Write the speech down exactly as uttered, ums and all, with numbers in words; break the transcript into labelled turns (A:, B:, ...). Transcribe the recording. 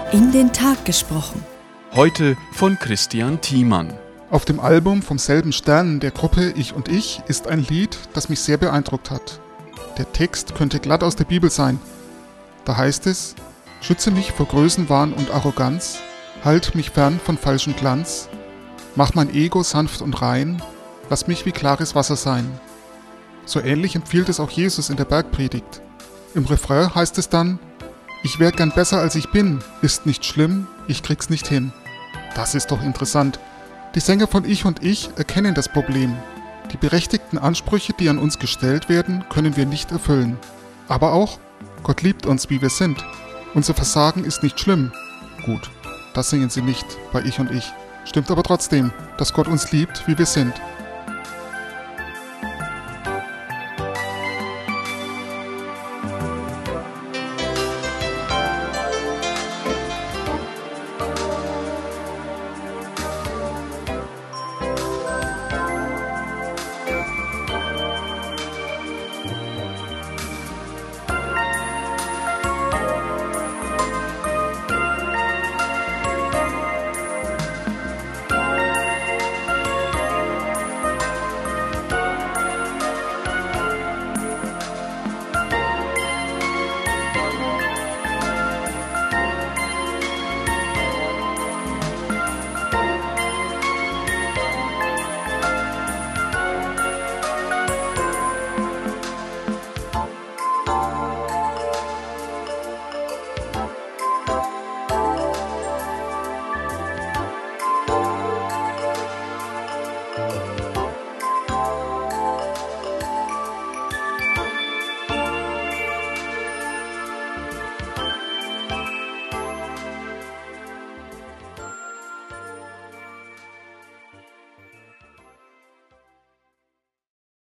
A: In den Tag gesprochen.
B: Heute von Christian Thiemann.
C: Auf dem Album vom selben Stern der Gruppe Ich und Ich ist ein Lied, das mich sehr beeindruckt hat. Der Text könnte glatt aus der Bibel sein. Da heißt es: Schütze mich vor Größenwahn und Arroganz, halt mich fern von falschem Glanz, mach mein Ego sanft und rein, lass mich wie klares Wasser sein. So ähnlich empfiehlt es auch Jesus in der Bergpredigt. Im Refrain heißt es dann: Ich wär gern besser als ich bin, ist nicht schlimm, ich krieg's nicht hin. Das ist doch interessant. Die Sänger von Ich und Ich erkennen das Problem. Die berechtigten Ansprüche, die an uns gestellt werden, können wir nicht erfüllen. Aber auch: Gott liebt uns, wie wir sind. Unser Versagen ist nicht schlimm. Gut, das singen sie nicht bei Ich und Ich. Stimmt aber trotzdem, dass Gott uns liebt, wie wir sind.